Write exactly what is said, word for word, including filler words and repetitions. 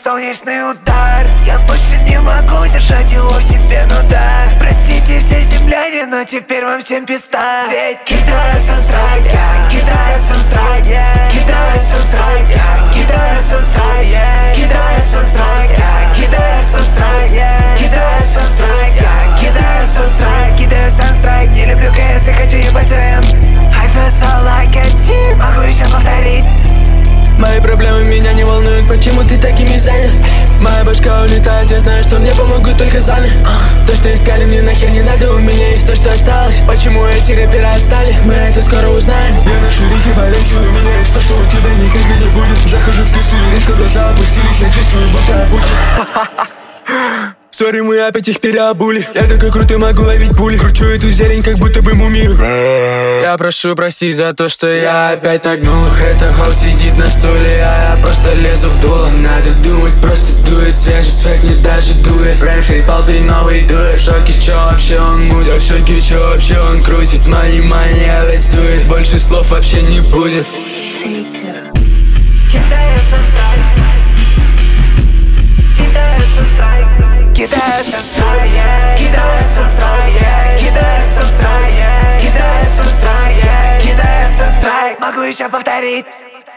солнечный удар. Я больше не могу держать его в себе, ну да. Простите все земляне, но теперь вам всем пизда. Ведь кидаю санстрайк, кидаю санстрайк, кидаю санстрайк, кидаю санстрайк, кидаю санстрайк, кидаю санстрайк, кидаю санстрайк, кидаю санстрайк, кидаю санстрайк. Не люблю КС и хочу ебать рэм. I feel so like a team. Могу еще повторить. Мои проблемы меня не волнуют, почему ты такими занят? Моя башка улетает, я знаю, что мне помогут только заны. То, что искали, мне нахер не надо, у меня есть то, что осталось. Почему эти рэперы отстали, мы это скоро узнаем. Я ношу реки Валенсию, у меня есть то, что у тебя никогда не будет. Захожу в кису и резко глаза опустились, я чувствую, будто я путь. Сори, мы опять их переобули. Я такой крутой, могу ловить пули. Кручу эту зелень, как будто бы мумию. Я прошу прости за то, что я опять нагнул их. Это хаус сидит на стуле, а я просто лезу в дуло. Надо думать, просто дует. Свежий свек не даже дует. Брэншейд, полпей, новый дует. В шоке, чё вообще он мутит? Я в шоке, чё вообще он крутит? Мани, мани, арестует. Больше слов вообще не будет. Кидаю санстрайк, кидаю санстрайк, кидаю санстрайк, кидаю санстрайк, кидаю санстрайк, кидаю санстрайк, кидаю санстрайк. Могу еще повторить.